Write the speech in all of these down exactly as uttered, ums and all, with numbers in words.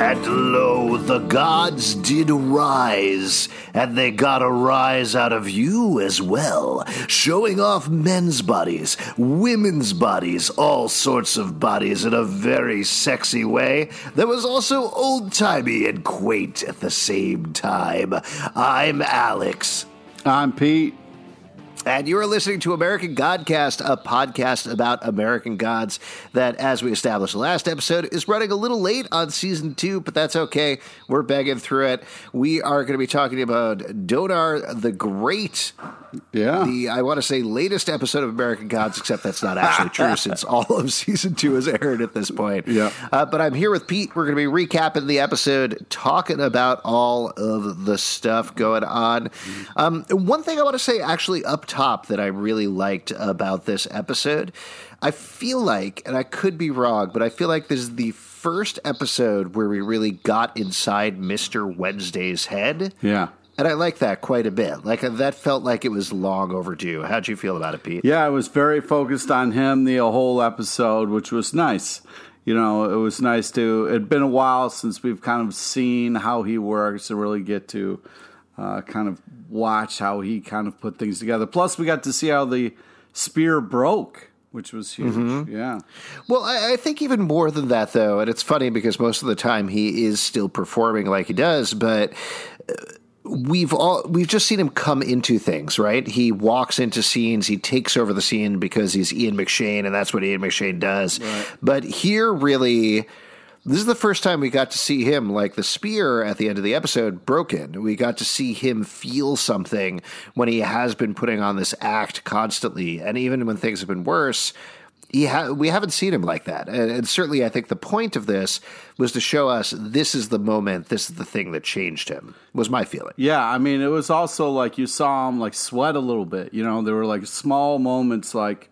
And lo, the gods did rise, and they got a rise out of you as well, showing off men's bodies, women's bodies, all sorts of bodies in a very sexy way that was also old-timey and quaint at the same time. I'm Alex. I'm Pete. And you are listening to American Godcast, a podcast about American gods that, as we established last episode, is running a little late on season two, but that's okay. We're begging through it. We are going to be talking about Donar the Great. Yeah. The, I want to say, latest episode of American Gods, except that's not actually true since all of season two has aired at this point. Yeah. Uh, but I'm here with Pete. We're going to be recapping the episode, talking about all of the stuff going on. Um, one thing I want to say actually up top that I really liked about this episode, I feel like, and I could be wrong, but I feel like this is the first episode where we really got inside Mister Wednesday's head. Yeah. And I like that quite a bit. Like, that felt like it was long overdue. How'd you feel about it, Pete? Yeah, I was very focused on him the whole episode, which was nice. You know, it was nice to, it'd been a while since we've kind of seen how he works to really get to uh, kind of watch how he kind of put things together. Plus, we got to see how the spear broke, which was huge. Mm-hmm. Yeah. Well, I, I think even more than that, though, and it's funny because most of the time he is still performing like he does, but uh, we've all we've just seen him come into things, right? He walks into scenes, he takes over the scene because he's Ian McShane, and that's what Ian McShane does. Right. But here, really, this is the first time we got to see him, like the spear at the end of the episode, broken. We got to see him feel something when he has been putting on this act constantly, and even when things have been worse, he ha- we haven't seen him like that. And, and certainly I think the point of this was to show us this is the moment, this is the thing that changed him, was my feeling. Yeah, I mean, it was also like you saw him like sweat a little bit. You know, there were like small moments like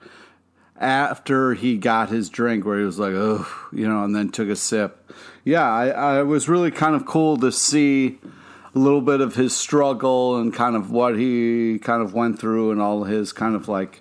after he got his drink where he was like, oh, you know, and then took a sip. Yeah, I, I was really kind of cool to see a little bit of his struggle and kind of what he kind of went through and all his kind of like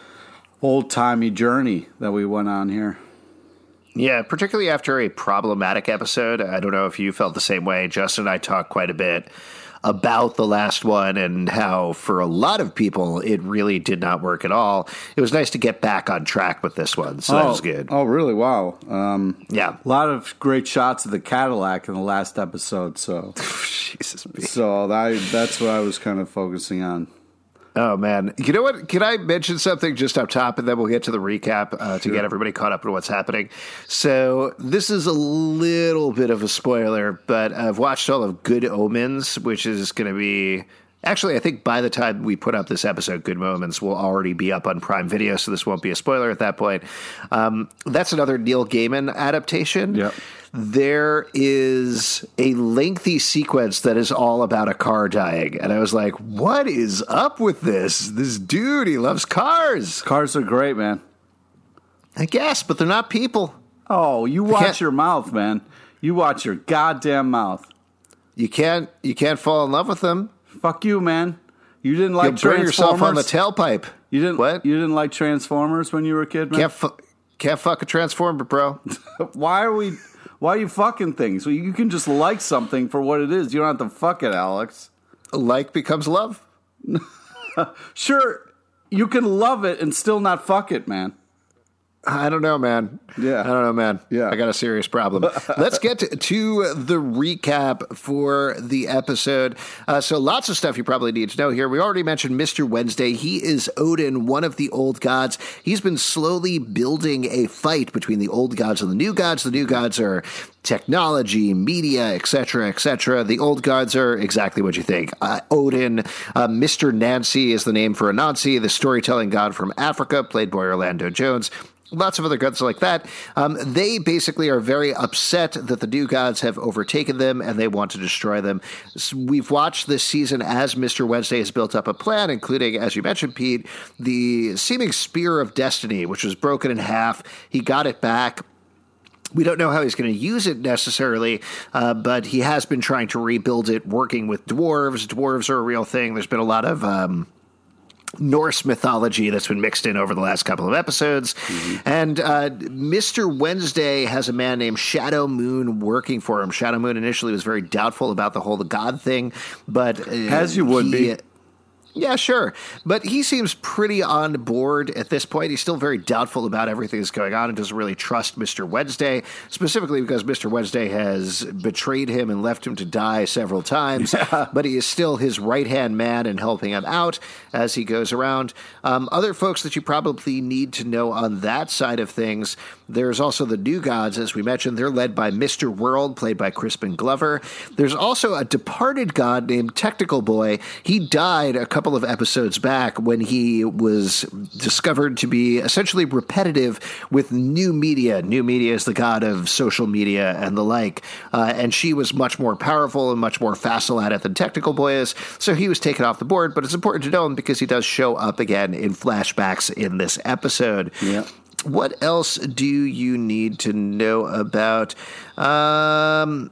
old-timey journey that we went on here. Yeah, particularly after a problematic episode. I don't know if you felt the same way. Justin and I talked quite a bit about the last one and how for a lot of people it really did not work at all. It was nice to get back on track with this one, so oh, that was good. Oh, really? Wow. Um, yeah. A lot of great shots of the Cadillac in the last episode, so Jesus, me. So I, that's what I was kind of focusing on. Oh, man. You know what? Can I mention something just up top, and then we'll get to the recap uh, to sure. get everybody caught up on what's happening? So this is a little bit of a spoiler, but I've watched all of Good Omens, which is going to be... Actually, I think by the time we put up this episode, Good Moments will already be up on Prime Video, so this won't be a spoiler at that point. Um, that's another Neil Gaiman adaptation. Yep. There is a lengthy sequence that is all about a car dying. And I was like, what is up with this? This dude, he loves cars. Cars are great, man. I guess, but they're not people. Oh, you watch your mouth, man. You watch your goddamn mouth. You can't you can't fall in love with them. Fuck you, man. You didn't like You'll burn Transformers? yourself on the tailpipe. You didn't what? You didn't like Transformers when you were a kid, man? Can't, fu- can't fuck a Transformer, bro. Why are we... Why are you fucking things? Well, you can just like something for what it is. You don't have to fuck it, Alex. Like becomes love. Sure, you can love it and still not fuck it, man. I don't know, man. Yeah. I don't know, man. Yeah. I got a serious problem. Let's get to, to the recap for the episode. Uh, so lots of stuff you probably need to know here. We already mentioned Mister Wednesday. He is Odin, one of the old gods. He's been slowly building a fight between the old gods and the new gods. The new gods are technology, media, et cetera, et cetera. The old gods are exactly what you think. Uh, Odin, uh, Mister Nancy is the name for Anansi, the storytelling god from Africa, played by Orlando Jones. Lots of other gods like that. Um, they basically are very upset that the new gods have overtaken them and they want to destroy them. So we've watched this season as Mister Wednesday has built up a plan, including, as you mentioned, Pete, the seeming Spear of Destiny, which was broken in half. He got it back. We don't know how he's going to use it necessarily, uh, but he has been trying to rebuild it, working with dwarves. Dwarves are a real thing. There's been a lot of... Um, Norse mythology that's been mixed in over the last couple of episodes. Mm-hmm. And uh, Mister Wednesday has a man named Shadow Moon working for him. Shadow Moon initially was very doubtful about the whole the God thing, but... Uh, As you would he, be. Yeah, sure. But he seems pretty on board at this point. He's still very doubtful about everything that's going on and doesn't really trust Mister Wednesday, specifically because Mister Wednesday has betrayed him and left him to die several times. Yeah. But he is still his right-hand man and helping him out as he goes around. Um, other folks that you probably need to know on that side of things, there's also the New Gods, as we mentioned. They're led by Mister World, played by Crispin Glover. There's also a departed god named Technical Boy. He died a couple of episodes back when he was discovered to be essentially repetitive with New Media. New Media is the god of social media and the like, uh, and she was much more powerful and much more facile at it than Technical Boy is, so he was taken off the board, but it's important to know him because he does show up again in flashbacks in this episode. Yeah. What else do you need to know about... Um...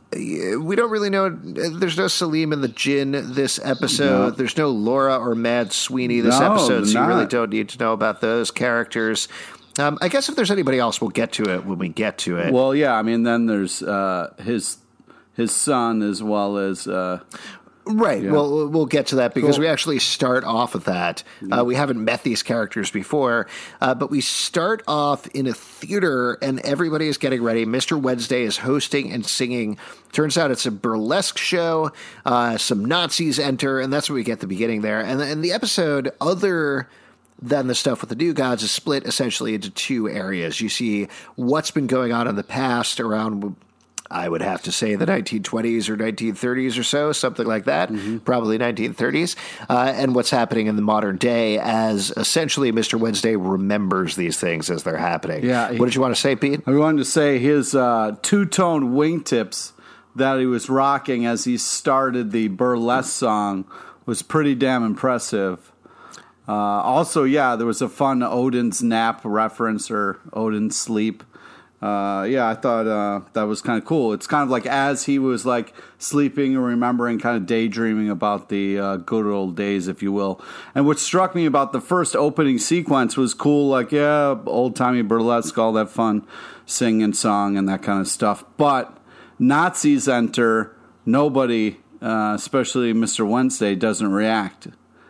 We don't really know. There's no Salim and the Jinn this episode. No. There's no Laura or Mad Sweeney this no, episode, so not. You really don't need to know about those characters. Um, I guess if there's anybody else, we'll get to it when we get to it. Well, yeah, I mean, then there's uh, his his son as well as... Uh, Right. Yeah. Well, we'll get to that because cool. we actually start off with that. Uh, we haven't met these characters before, uh, but we start off in a theater and everybody is getting ready. Mister Wednesday is hosting and singing. Turns out it's a burlesque show. Uh, some Nazis enter, and that's what we get at the beginning there. And, and the episode, other than the stuff with the New Gods, is split essentially into two areas. You see what's been going on in the past around... I would have to say the nineteen twenties or nineteen thirties or so, something like that, mm-hmm. probably nineteen thirties, uh, and what's happening in the modern day as essentially Mister Wednesday remembers these things as they're happening. Yeah, he, what did you want to say, Pete? I wanted to say his uh, two-tone wingtips that he was rocking as he started the burlesque song was pretty damn impressive. Uh, also, yeah, there was a fun Odin's nap reference or Odin's sleep. Uh, yeah, I thought uh, that was kind of cool. It's kind of like as he was like sleeping and remembering, kind of daydreaming about the uh, good old days, if you will. And what struck me about the first opening sequence was cool, like, yeah, old-timey burlesque, all that fun singing song and that kind of stuff. But Nazis enter, nobody, uh, especially Mister Wednesday, doesn't react.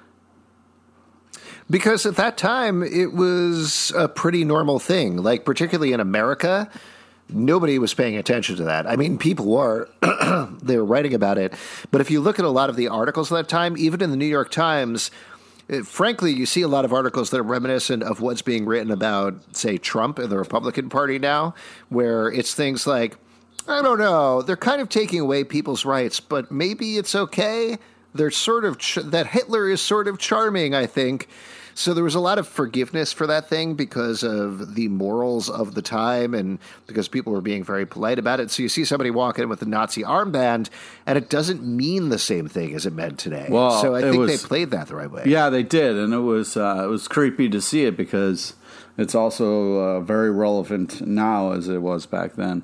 Because at that time, it was a pretty normal thing. Like, particularly in America, nobody was paying attention to that. I mean, people were. They were writing about it. But if you look at a lot of the articles at that time, even in the New York Times, it, frankly, you see a lot of articles that are reminiscent of what's being written about, say, Trump and the Republican Party now, where it's things like, I don't know, they're kind of taking away people's rights, but maybe it's okay. They're sort of, ch- that Hitler is sort of charming, I think. So there was a lot of forgiveness for that thing because of the morals of the time and because people were being very polite about it. So you see somebody walk in with a Nazi armband, and it doesn't mean the same thing as it meant today. Well, so I think was, they played that the right way. Yeah, they did, and it was uh, it was creepy to see it because it's also uh, very relevant now as it was back then.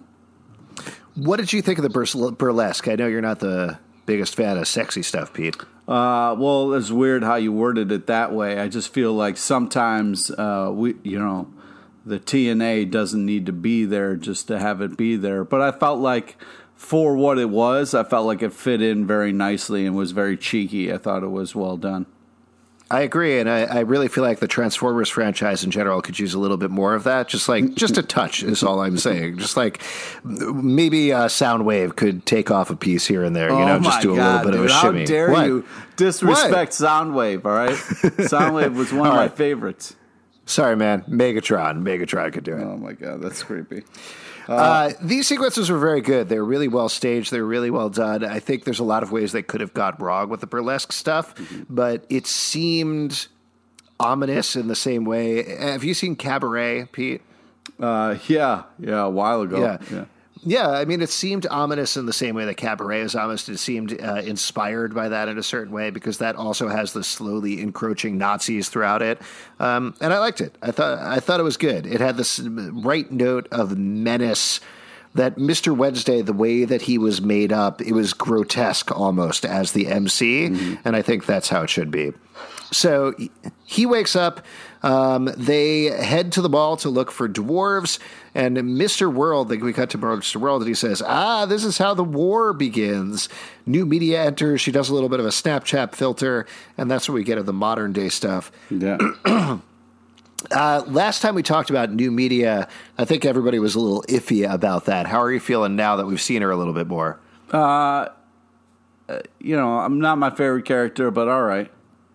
What did you think of the burlesque? I know you're not the biggest fan of sexy stuff, Pete. Uh, well, it's weird how you worded it that way. I just feel like sometimes uh, we, you know, the T N A doesn't need to be there just to have it be there. But I felt like for what it was, I felt like it fit in very nicely and was very cheeky. I thought it was well done. I agree, and I, I really feel like the Transformers franchise in general could use a little bit more of that. Just like, just a touch is all I'm saying. Just like maybe uh, Soundwave could take off a piece here and there, you oh know, just do a God, little bit dude, of a shimmy. How dare what? you disrespect what? Soundwave, all right? Soundwave was one of right. my favorites. Sorry, man. Megatron. Megatron could do it. Oh, my God, that's creepy. Uh, uh, these sequences were very good. They were really well staged. They were really well done. I think there's a lot of ways they could have got wrong with the burlesque stuff, mm-hmm. but it seemed ominous in the same way. Have you seen Cabaret, Pete? Uh, yeah, yeah, a while ago. Yeah. yeah. Yeah, I mean, it seemed ominous in the same way that Cabaret is ominous. It seemed uh, inspired by that in a certain way because that also has the slowly encroaching Nazis throughout it, um, and I liked it. I thought I thought it was good. It had this right note of menace that Mister Wednesday, the way that he was made up, it was grotesque almost as the M C, mm-hmm. and I think that's how it should be. So he wakes up. Um, they head to the mall to look for dwarves. And Mister World, like we cut to Mister World, and he says, ah, this is how the war begins. New media enters. She does a little bit of a Snapchat filter. And that's what we get of the modern day stuff. Yeah. uh, last time we talked about new media, I think everybody was a little iffy about that. How are you feeling now that we've seen her a little bit more? Uh, you know, I'm not my favorite character, but all right.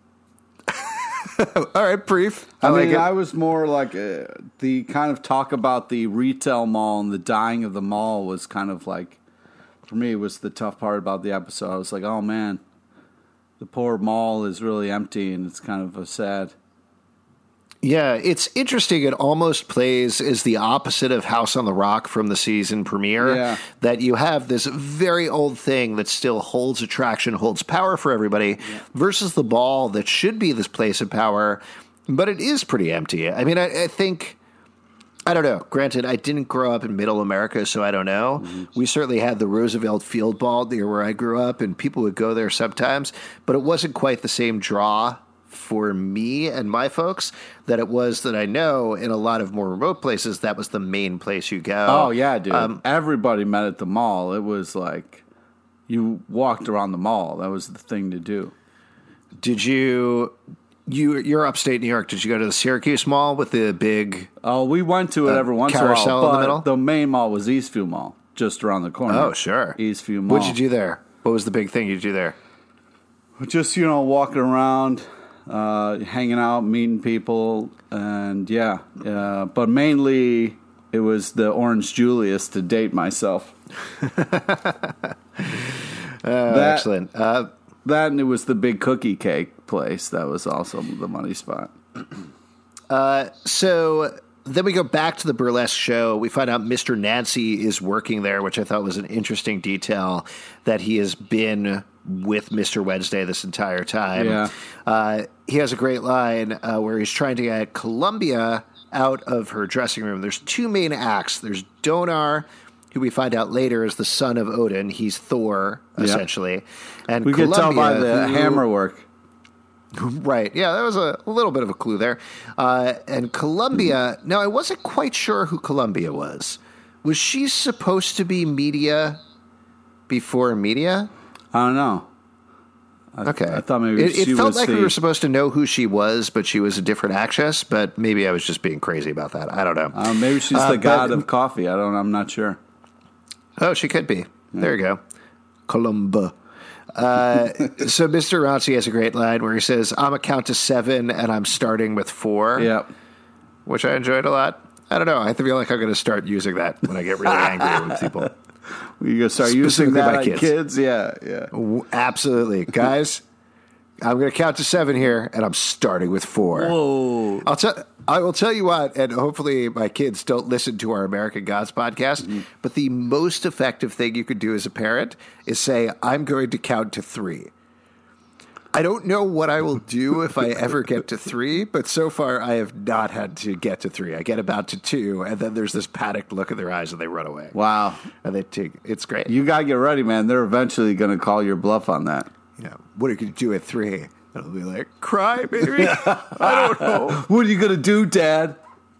All right, brief. I, I mean, like it. I was more like uh, the kind of talk about the retail mall and the dying of the mall was kind of like, for me, was the tough part about the episode. I was like, oh man, the poor mall is really empty, and it's kind of a sad. Yeah, it's interesting. It almost plays as the opposite of House on the Rock from the season premiere. Yeah. That you have this very old thing that still holds attraction, holds power for everybody, yeah. versus the ball that should be this place of power, but it is pretty empty. I mean, I, I think, I don't know. Granted, I didn't grow up in middle America, so I don't know. Mm-hmm. We certainly had the Roosevelt Field Ball near where I grew up, and people would go there sometimes, but it wasn't quite the same draw for me and my folks that it was that I know in a lot of more remote places that was the main place you go. Oh yeah, dude. Um, Everybody met at the mall. It was like you walked around the mall. That was the thing to do. Did you you you're upstate New York, did you go to the Syracuse Mall with the big Oh, we went to it uh, every once in a carousel while. in the But middle? the main mall was Eastview Mall, just around the corner. Oh, sure. Eastview Mall. What'd you do there? What was the big thing you do there? Just, you know, walking around, uh, hanging out, meeting people, and yeah. Uh, but mainly it was the Orange Julius to date myself. uh, that, excellent. Uh, that and it was the big cookie cake place. That was also the money spot. uh, so then we go back to the burlesque show. We find out Mister Nancy is working there, which I thought was an interesting detail, that he has been with Mister Wednesday this entire time. Yeah. Uh, he has a great line uh, where he's trying to get Columbia out of her dressing room. There's two main acts. There's Donar, who we find out later is the son of Odin. He's Thor, essentially. Yep. And we Columbia, could tell by the who, hammer work. Right. Yeah, that was a, a little bit of a clue there. Uh, and Columbia, mm-hmm. now I wasn't quite sure who Columbia was. Was she supposed to be media before media? I don't know. I, okay. I thought maybe it, she it felt was like the... we were supposed to know who she was, but she was a different actress. But maybe I was just being crazy about that. I don't know. Uh, maybe she's uh, the god but, of coffee. I don't. I'm not sure. Oh, she could be. Yeah. There you go, Columba. Uh, so Mister Ronci has a great line where he says, "I'm a count to seven, and I'm starting with four." Yeah, which I enjoyed a lot. I don't know. I feel like I'm going to start using that when I get really angry with people. You gonna start using that on kids. kids? Yeah, yeah, absolutely, guys. I'm going to count to seven here, and I'm starting with four. Whoa! I'll tell. I will tell you what, and hopefully my kids don't listen to our American Gods podcast. Mm-hmm. But the most effective thing you could do as a parent is say, "I'm going to count to three." I don't know what I will do if I ever get to three, but so far I have not had to get to three. I get about to two, and then there's this panicked look in their eyes, and they run away. Wow. And they take, it's great. You got to get ready, man. They're eventually going to call your bluff on that. You know, what are you going to do at three? And I'll be like, cry, baby. I don't know. What are you going to do, Dad?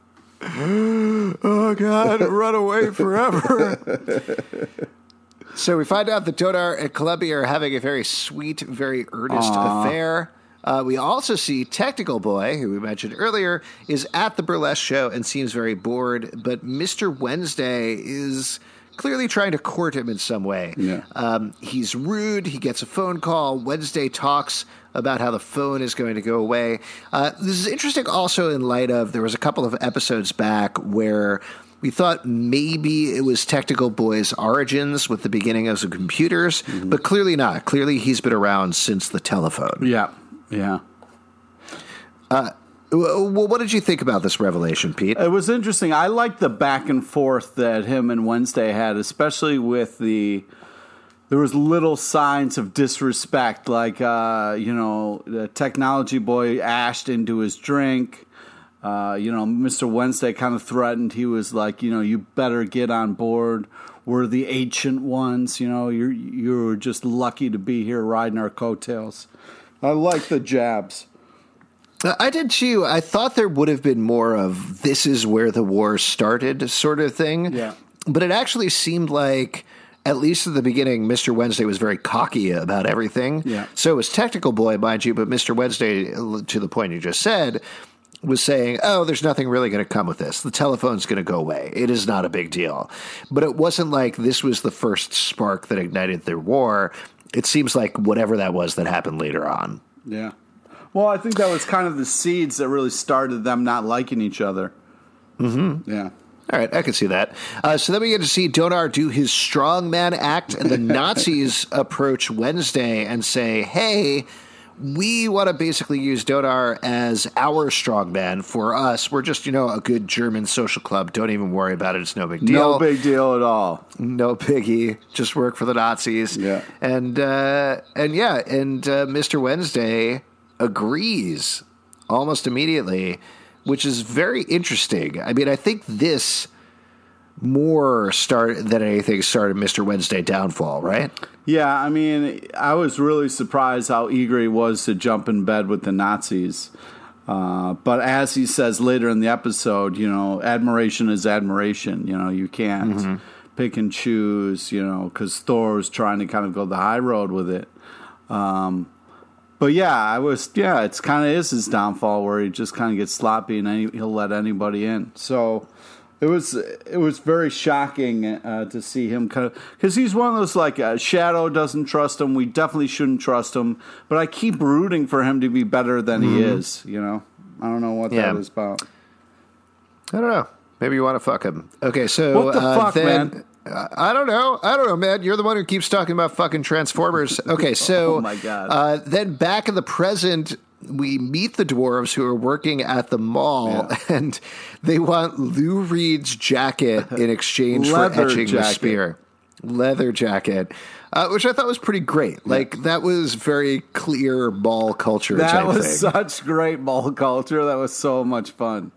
Oh, God, run away forever. So we find out that Donar and Columbia are having a very sweet, very earnest Aww. affair. Uh, we also see Technical Boy, who we mentioned earlier, is at the burlesque show and seems very bored. But Mister Wednesday is clearly trying to court him in some way. Yeah. Um, he's rude. He gets a phone call. Wednesday talks about how the phone is going to go away. Uh, this is interesting also in light of there was a couple of episodes back where we thought maybe it was Technical Boy's origins with the beginning of the computers, mm-hmm. but clearly not. Clearly he's been around since the telephone. Yeah, yeah. Uh, well, what did you think about this revelation, Pete? It was interesting. I liked the back and forth that him and Wednesday had, especially with the... There was little signs of disrespect, like, uh, you know, the Technology Boy ashed into his drink. Uh, you know, Mister Wednesday kind of threatened. He was like, you know, you better get on board. We're the ancient ones. You know, you're you're just lucky to be here riding our coattails. I like the jabs. I did too. I thought there would have been more of this is where the war started sort of thing. Yeah. But it actually seemed like, at least at the beginning, Mister Wednesday was very cocky about everything. Yeah. So was Technical Boy, mind you, but Mister Wednesday, to the point you just said, was saying, oh, there's nothing really going to come with this. The telephone's going to go away. It is not a big deal. But it wasn't like this was the first spark that ignited their war. It seems like whatever that was that happened later on. Yeah. Well, I think that was kind of the seeds that really started them not liking each other. Mm-hmm. Yeah. All right, I can see that. Uh, so then we get to see Donar do his strongman act, and the Nazis approach Wednesday and say, hey, we want to basically use Donar as our strongman for us. We're just, you know, a good German social club. Don't even worry about it. It's no big deal. No big deal at all. No biggie. Just work for the Nazis. Yeah. And, uh, and yeah, and uh, Mister Wednesday agrees almost immediately, which is very interesting. I mean, I think this more start than anything started Mister Wednesday downfall, right? Yeah, I mean, I was really surprised how eager he was to jump in bed with the Nazis. Uh, but as he says later in the episode, you know, admiration is admiration. You know, you can't mm-hmm. pick and choose, you know, because Thor was trying to kind of go the high road with it. Um But yeah, I was. Yeah, it's kind of is his downfall where he just kind of gets sloppy and any, he'll let anybody in. So it was it was very shocking uh, to see him kind of because he's one of those like uh, Shadow doesn't trust him. We definitely shouldn't trust him. But I keep rooting for him to be better than mm-hmm. he is. You know, I don't know what yeah. that is about. I don't know. Maybe you want to fuck him. Okay, so what the uh, fuck, then, man? I don't know. I don't know, man. You're the one who keeps talking about fucking Transformers. Okay, so oh my God. Uh, then back in the present, we meet the dwarves who are working at the mall, yeah. and they want Lou Reed's jacket in exchange for etching jacket. the spear. Leather jacket. Uh, which I thought was pretty great. Like, yeah. that was very clear mall culture that type was thing. such great mall culture. That was so much fun.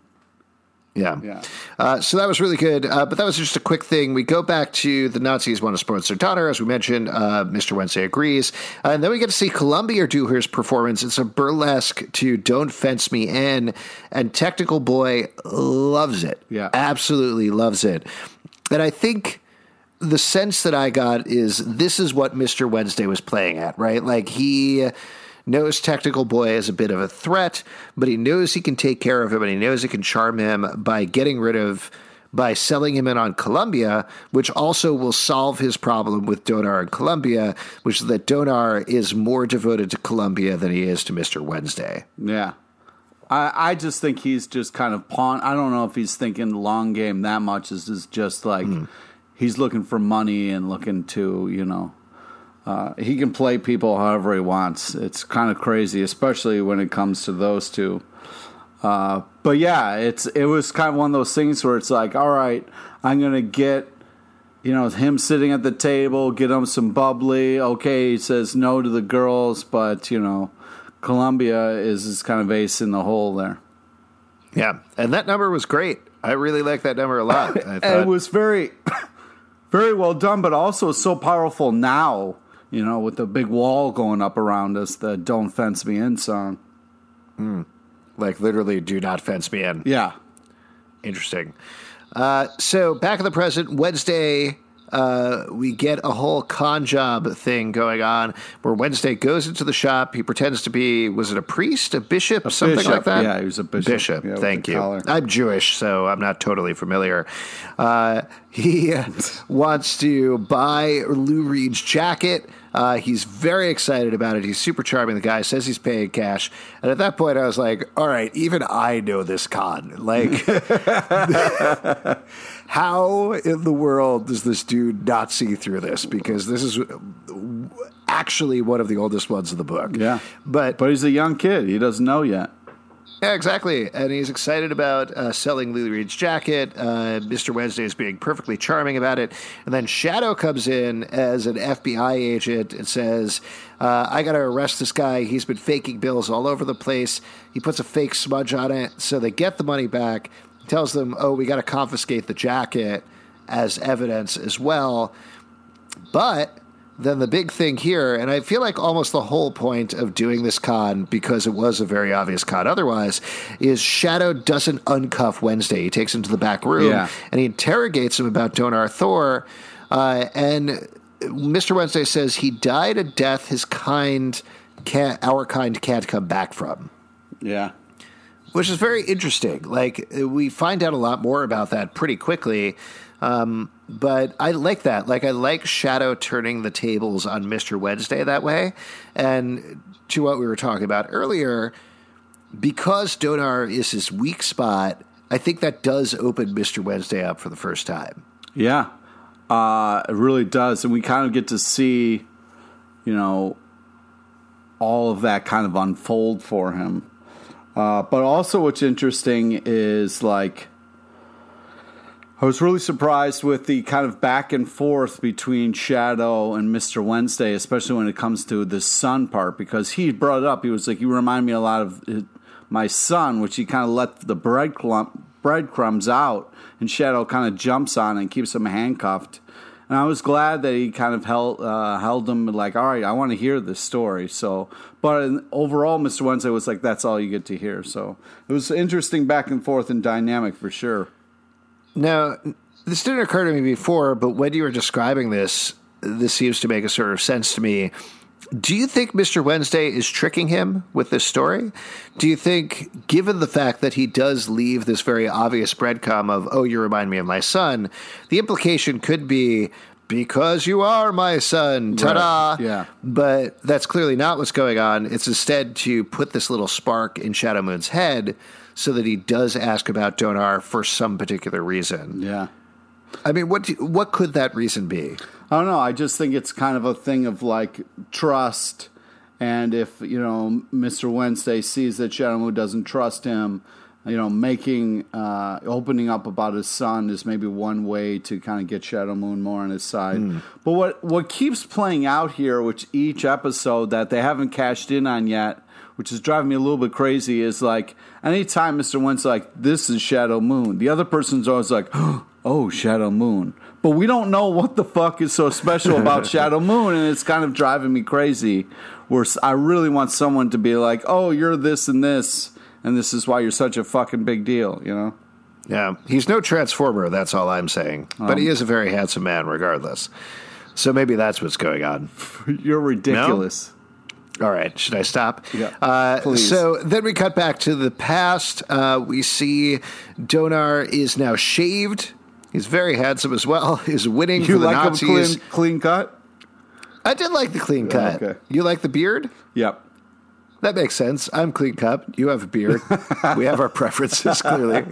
Yeah. yeah. Uh, so that was really good. Uh, but that was just a quick thing. We go back to the Nazis want to sponsor Donner. As we mentioned, uh, Mister Wednesday agrees. Uh, and then we get to see Columbia do his performance. It's a burlesque to Don't Fence Me In. And Technical Boy loves it. Yeah. Absolutely loves it. And I think the sense that I got is this is what Mister Wednesday was playing at, right? Like he knows Technical Boy is a bit of a threat, but he knows he can take care of him and he knows he can charm him by getting rid of, by selling him in on Columbia, which also will solve his problem with Donar and Columbia, which is that Donar is more devoted to Columbia than he is to Mister Wednesday. Yeah. I, I just think he's just kind of pawn. I don't know if he's thinking long game that much. This is just like mm. he's looking for money and looking to, you know, Uh, he can play people however he wants. It's kind of crazy, especially when it comes to those two. Uh, but yeah, it's it was kind of one of those things where it's like, all right, I'm gonna get, you know, him sitting at the table, get him some bubbly. Okay, he says no to the girls, but you know, Columbia is his kind of ace in the hole there. Yeah, and that number was great. I really like that number a lot. I thought it was very, very well done, but also so powerful now. You know, with the big wall going up around us, the Don't Fence Me In song. Mm. Like, literally, do not fence me in. Yeah. Interesting. Uh, so, back in the present, Wednesday, uh, we get a whole con job thing going on where Wednesday goes into the shop. He pretends to be, was it a priest, a bishop, a something bishop. like that? Yeah, he was a bishop. Bishop, yeah, thank you. Collar. I'm Jewish, so I'm not totally familiar. Uh, he wants to buy Lou Reed's jacket. Uh, he's very excited about it. He's super charming. The guy says he's paying cash. And at that point, I was like, all right, even I know this con. Like, how in the world does this dude not see through this? Because this is actually one of the oldest ones in the book. Yeah. But, but he's a young kid. He doesn't know yet. Yeah, exactly. And he's excited about uh, selling Lou Reed's jacket. Uh, Mister Wednesday is being perfectly charming about it. And then Shadow comes in as an F B I agent and says, uh, I got to arrest this guy. He's been faking bills all over the place. He puts a fake smudge on it. So they get the money back. He tells them, oh, we got to confiscate the jacket as evidence as well. But then the big thing here, and I feel like almost the whole point of doing this con, because it was a very obvious con otherwise, is Shadow doesn't uncuff Wednesday. He takes him to the back room, Yeah. and he interrogates him about Donar Thor, uh, and Mister Wednesday says he died a death his kind, can't, our kind can't come back from. Yeah. Which is very interesting. Like, we find out a lot more about that pretty quickly. Um, but I like that. Like, I like Shadow turning the tables on Mister Wednesday that way. And to what we were talking about earlier, because Donar is his weak spot, I think that does open Mister Wednesday up for the first time. Yeah. Uh, it really does. And we kind of get to see, you know, all of that kind of unfold for him. Uh, but also what's interesting is, like, I was really surprised with the kind of back and forth between Shadow and Mister Wednesday, especially when it comes to the son part, because he brought it up. He was like, you remind me a lot of my son, which he kind of let the breadcrumb, breadcrumbs out, and Shadow kind of jumps on and keeps him handcuffed. And I was glad that he kind of held uh, held him like, all right, I want to hear this story. So, but overall, Mister Wednesday was like, that's all you get to hear. So it was interesting back and forth and dynamic for sure. Now, this didn't occur to me before, but when you were describing this, this seems to make a sort of sense to me. Do you think Mister Wednesday is tricking him with this story? Do you think, given the fact that he does leave this very obvious breadcrumb of, oh, you remind me of my son, the implication could be, because you are my son, ta-da! Right. Yeah. But that's clearly not what's going on. It's instead to put this little spark in Shadow Moon's head so that he does ask about Donar for some particular reason. Yeah. I mean, what do, what could that reason be? I don't know. I just think it's kind of a thing of, like, trust. And if, you know, Mister Wednesday sees that Shadow Moon doesn't trust him, you know, making, uh, opening up about his son is maybe one way to kind of get Shadow Moon more on his side. Mm. But what, what keeps playing out here, which each episode that they haven't cashed in on yet, which is driving me a little bit crazy, is like, anytime Mister Wednesday's like, this is Shadow Moon, the other person's always like, oh, Shadow Moon. But we don't know what the fuck is so special about Shadow Moon, and it's kind of driving me crazy, where I really want someone to be like, oh, you're this and this, and this is why you're such a fucking big deal, you know? Yeah, he's no Transformer, that's all I'm saying. Um, but he is a very handsome man regardless. So maybe that's what's going on. You're ridiculous. No? All right, should I stop? Yeah, uh, please. So then we cut back to the past. Uh, we see Donar is now shaved. He's very handsome as well. He's winning you for the like Nazis. Him clean, clean cut? I did like the clean cut. Okay. You like the beard? Yep. That makes sense. I'm clean cut. You have a beard. We have our preferences, clearly.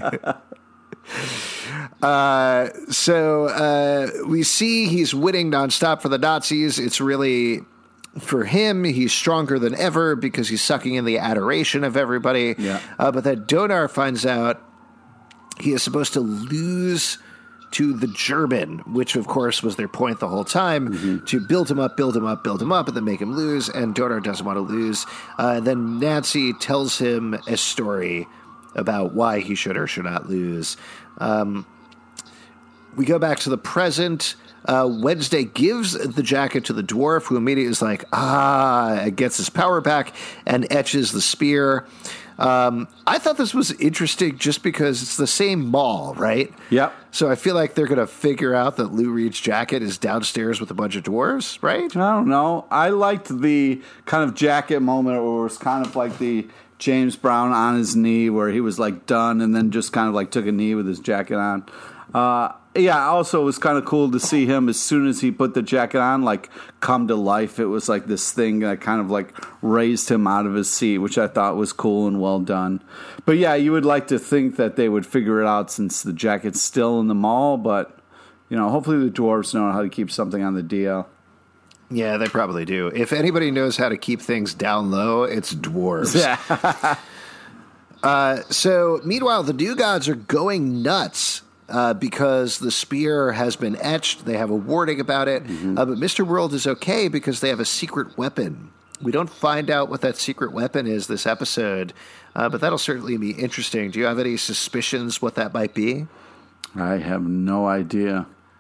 uh, so uh, we see he's winning nonstop for the Nazis. It's really, for him, he's stronger than ever because he's sucking in the adoration of everybody. Yeah. Uh, but then Donar finds out he is supposed to lose to the German, which, of course, was their point the whole time, mm-hmm. to build him up, build him up, build him up, and then make him lose, and Donar doesn't want to lose. Uh, then Nancy tells him a story about why he should or should not lose. Um, we go back to the present. Uh, Wednesday gives the jacket to the dwarf, who immediately is like, ah, gets his power back, and etches the spear. Um, I thought this was interesting just because it's the same mall, right? Yep. So I feel like they're going to figure out that Lou Reed's jacket is downstairs with a bunch of dwarves, right? I don't know. I liked the kind of jacket moment where it was kind of like the James Brown on his knee where he was like done and then just kind of like took a knee with his jacket on. Uh, yeah, also it was kind of cool to see him as soon as he put the jacket on, like come to life. It was like this thing that kind of like raised him out of his seat, which I thought was cool and well done. But yeah, you would like to think that they would figure it out since the jacket's still in the mall, but you know, hopefully the dwarves know how to keep something on the D L. Yeah, they probably do. If anybody knows how to keep things down low, it's dwarves. Yeah. uh, so meanwhile, the new gods are going nuts. Uh, because the spear has been etched. They have a warning about it. Mm-hmm. Uh, but Mister World is okay because they have a secret weapon. We don't find out what that secret weapon is this episode, uh, but that'll certainly be interesting. Do you have any suspicions what that might be? I have no idea.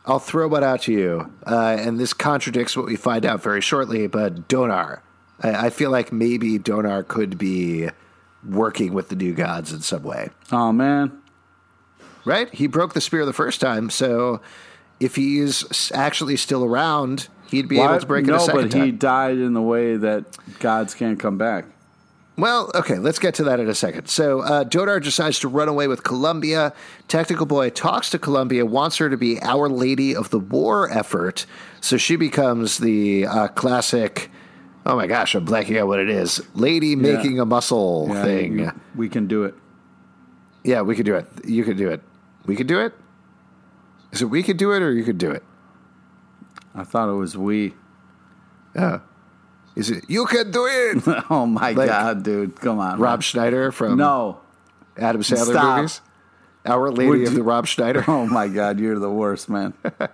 I'll throw one out to you, uh, and this contradicts what we find out very shortly, but Donar. I, I feel like maybe Donar could be working with the new gods in some way. Oh, man. Right? He broke the spear the first time, so if he's actually still around, he'd be Why? able to break it no, a second but time. he died in the way that gods can't come back. Well, okay, let's get to that in a second. So uh, Donar decides to run away with Columbia. Technical Boy talks to Columbia, wants her to be Our Lady of the War effort, so she becomes the uh, classic, oh my gosh, I'm blanking out what it is, lady Yeah. making a muscle Yeah, thing. you- we can do it. Yeah, we could do it. You could do it. We could do it? Is it we could do it or you could do it? I thought it was we. Oh. Is it you can do it? Oh, my Like God, dude. Come on. Rob man. Schneider from No. Adam Sandler Stop. movies? Our Lady Would of you- the Rob Schneider. Oh, my God. You're the worst, man.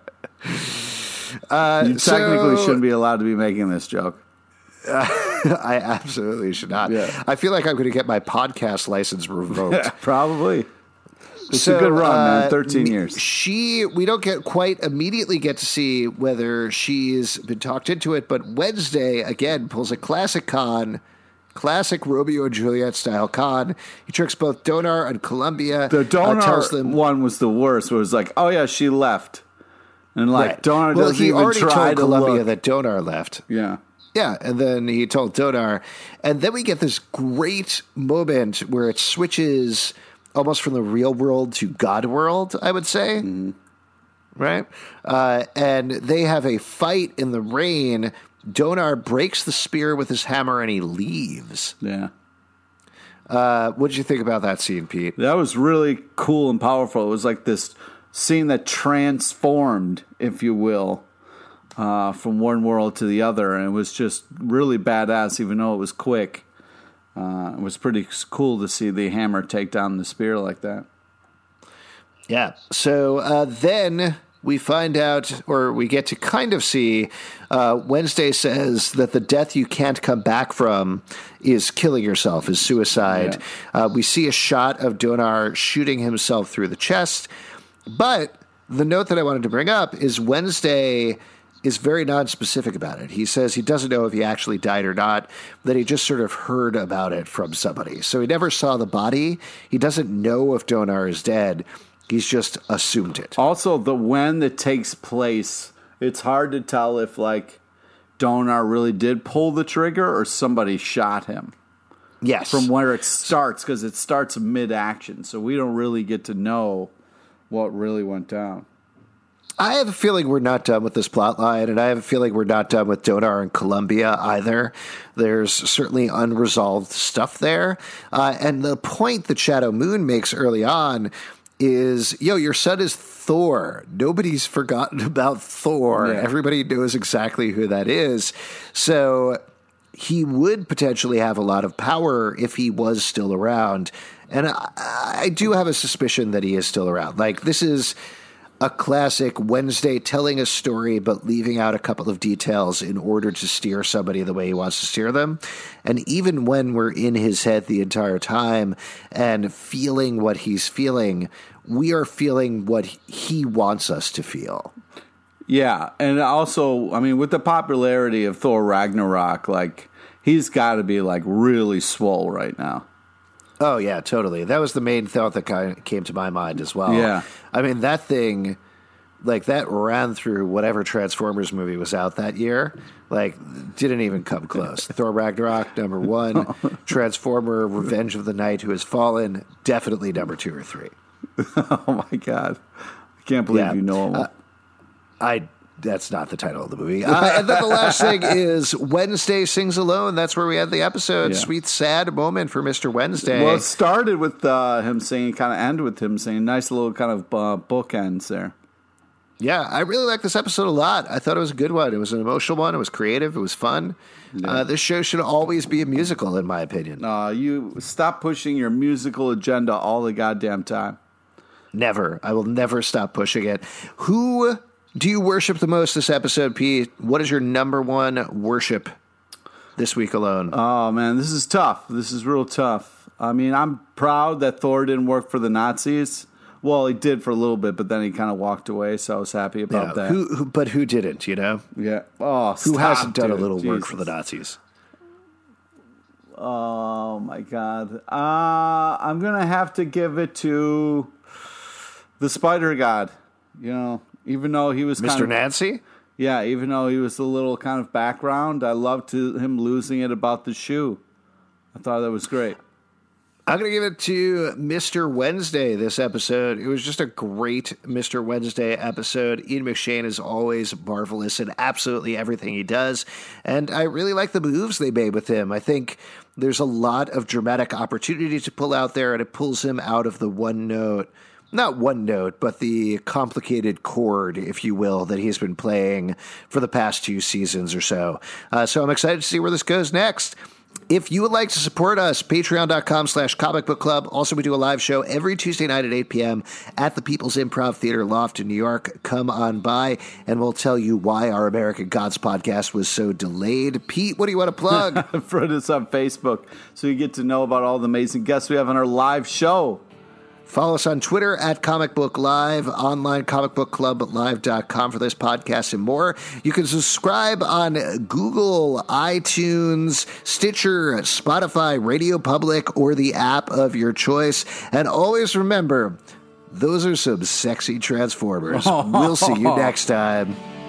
Uh, You technically so- shouldn't be allowed to be making this joke. I absolutely should not. Yeah. I feel like I'm going to get my podcast license revoked. Probably. It's So, a good run, uh, man. thirteen me- years. She, we don't get quite immediately get to see whether she's been talked into it, but Wednesday again pulls a classic con, classic Romeo and Juliet style con. He tricks both Donar and Columbia. The uh, donor tells them, one was the worst. Where it was like, oh, yeah, she left. And like, right. Donar well, doesn't he even already try told to Columbia look. that Donar left. Yeah. Yeah, and then he told Donar, and then we get this great moment where it switches almost from the real world to God world, I would say. Mm-hmm. Right? Uh, and they have a fight in the rain. Donar breaks the spear with his hammer and he leaves. Yeah. Uh, what did you think about that scene, Pete? That was really cool and powerful. It was like this scene that transformed, if you will, uh, from one world to the other. And it was just really badass, even though it was quick. Uh, it was pretty cool to see the hammer take down the spear like that. Yeah. So uh, then we find out, or we get to kind of see, uh, Wednesday says that the death you can't come back from is killing yourself, is suicide. Yeah. Uh, we see a shot of Donar shooting himself through the chest. But the note that I wanted to bring up is Wednesday is very non-specific about it. He says he doesn't know if he actually died or not, that he just sort of heard about it from somebody. So he never saw the body. He doesn't know if Donar is dead. He's just assumed it. Also, the when that takes place, it's hard to tell if, like, Donar really did pull the trigger or somebody shot him. Yes. From where it starts, because it starts mid-action. So we don't really get to know what really went down. I have a feeling we're not done with this plot line, and I have a feeling we're not done with Donar and Columbia either. There's certainly unresolved stuff there. Uh, and the point that Shadow Moon makes early on is, yo, your son is Thor. Nobody's forgotten about Thor. Yeah. Everybody knows exactly who that is. So he would potentially have a lot of power if he was still around. And I, I do have a suspicion that he is still around. Like, this is a classic Wednesday telling a story but leaving out a couple of details in order to steer somebody the way he wants to steer them. And even when we're in his head the entire time and feeling what he's feeling, we are feeling what he wants us to feel. Yeah, and also, I mean, with the popularity of Thor Ragnarok, like, he's got to be, like, really swole right now. Oh, yeah, totally. That was the main thought that kind of came to my mind as well. Yeah. I mean, that thing, like, that ran through whatever Transformers movie was out that year. Like, didn't even come close. Thor Ragnarok, number one. Transformer, Revenge of the Knight Who Has Fallen, definitely number two or three. Oh, my God. I can't believe Yeah. you know him. Uh, I... That's not the title of the movie. Uh, and then the last thing is Wednesday Sings Alone. That's where we had the episode. Yeah. Sweet, sad moment for Mister Wednesday. Well, it started with uh, him singing, kind of ended with him singing. Nice little kind of uh, bookends there. Yeah, I really like this episode a lot. I thought it was a good one. It was an emotional one. It was creative. It was fun. Yeah. Uh, this show should always be a musical, in my opinion. Uh, you stop pushing your musical agenda all the goddamn time. Never. I will never stop pushing it. Who do you worship the most this episode, Pete? What is your number one worship this week alone? Oh, man, this is tough. This is real tough. I mean, I'm proud that Thor didn't work for the Nazis Well, he did for a little bit, but then he kind of walked away, so I was happy about Yeah, that. who, who, but who didn't, you know? Yeah. Oh, Who stop, hasn't done dude. a little Jesus. work for the Nazis? Oh, my God. Uh, I'm going to have to give it to the Spider God. You know, even though he was kind Mister of... Nancy? Yeah, even though he was a little kind of background, I loved to, him losing it about the shoe. I thought that was great. I'm going to give it to Mister Wednesday this episode. It was just a great Mister Wednesday episode. Ian McShane is always marvelous in absolutely everything he does, and I really like the moves they made with him. I think there's a lot of dramatic opportunity to pull out there, and it pulls him out of the one note, not one note, but the complicated chord, if you will, that he's been playing for the past two seasons or so. Uh, so I'm excited to see where this goes next. If you would like to support us, patreon.com slash comic book club. Also, we do a live show every Tuesday night at eight p.m. at the People's Improv Theater Loft in New York. Come on by, and we'll tell you why our American Gods podcast was so delayed. Pete, what do you want to plug? Friend us on Facebook so you get to know about all the amazing guests we have on our live show. Follow us on Twitter at Comic Book Live, online comic book club live dot com for this podcast and more. You can subscribe on Google, iTunes, Stitcher, Spotify, Radio Public, or the app of your choice. And always remember, those are some sexy Transformers. We'll see you next time.